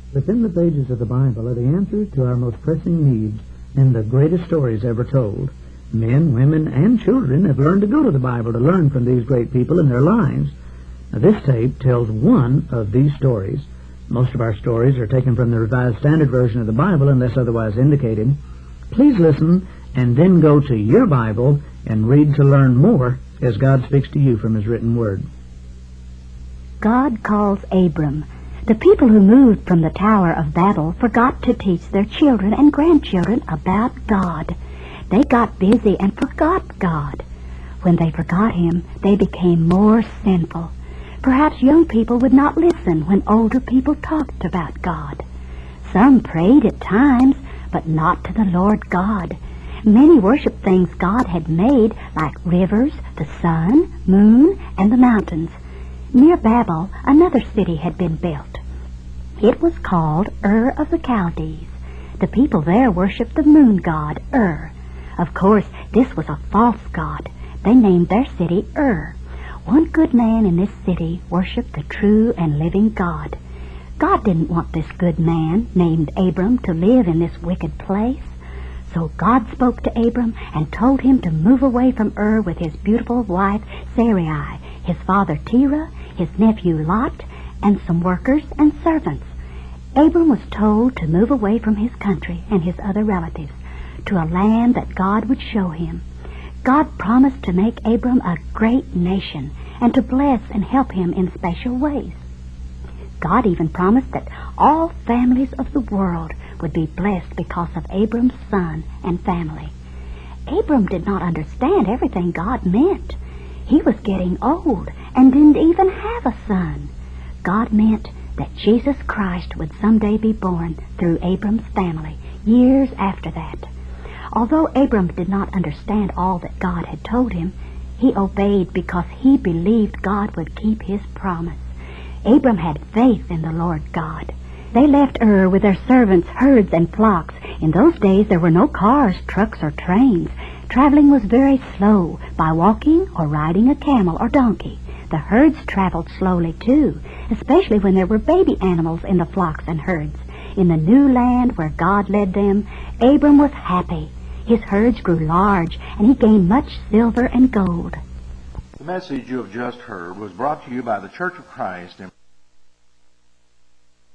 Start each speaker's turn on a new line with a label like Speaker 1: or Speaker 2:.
Speaker 1: Within the pages of the Bible are the answers to our most pressing needs and the greatest stories ever told. Men, women, and children have learned to go to the Bible to learn from these great people in their lives. Now, this tape tells one of these stories. Most of our stories are taken from the Revised Standard Version of the Bible unless otherwise indicated. Please listen and then go to your Bible and read to learn more as God speaks to you from His written Word.
Speaker 2: God calls Abram. The people who moved from the Tower of Babel forgot to teach their children and grandchildren about God. They got busy and forgot God. When they forgot Him, they became more sinful. Perhaps young people would not listen when older people talked about God. Some prayed at times, but not to the Lord God. Many worshiped things God had made, like rivers, the sun, moon, and the mountains. Near Babel, another city had been built. It was called Ur of the Chaldees. The people there worshipped the moon god, Ur. Of course, this was a false god. They named their city Ur. One good man in this city worshipped the true and living God. God didn't want this good man, named Abram, to live in this wicked place. So God spoke to Abram and told him to move away from Ur with his beautiful wife Sarai, his father Terah, his nephew Lot, and some workers and servants. Abram was told to move away from his country and his other relatives to a land that God would show him. God promised to make Abram a great nation and to bless and help him in special ways. God even promised that all families of the world would be blessed because of Abram's son and family. Abram did not understand everything God meant. He was getting old and didn't even have a son. God meant that Jesus Christ would someday be born through Abram's family years after that. Although Abram did not understand all that God had told him, he obeyed because he believed God would keep His promise. Abram had faith in the Lord God. They left Ur with their servants, herds, and flocks. In those days there were no cars, trucks, or trains. Traveling was very slow, by walking or riding a camel or donkey. The herds traveled slowly, too, especially when there were baby animals in the flocks and herds. In the new land where God led them, Abram was happy. His herds grew large, and he gained much silver and gold.
Speaker 3: The message you have just heard was brought to you by the Church of Christ in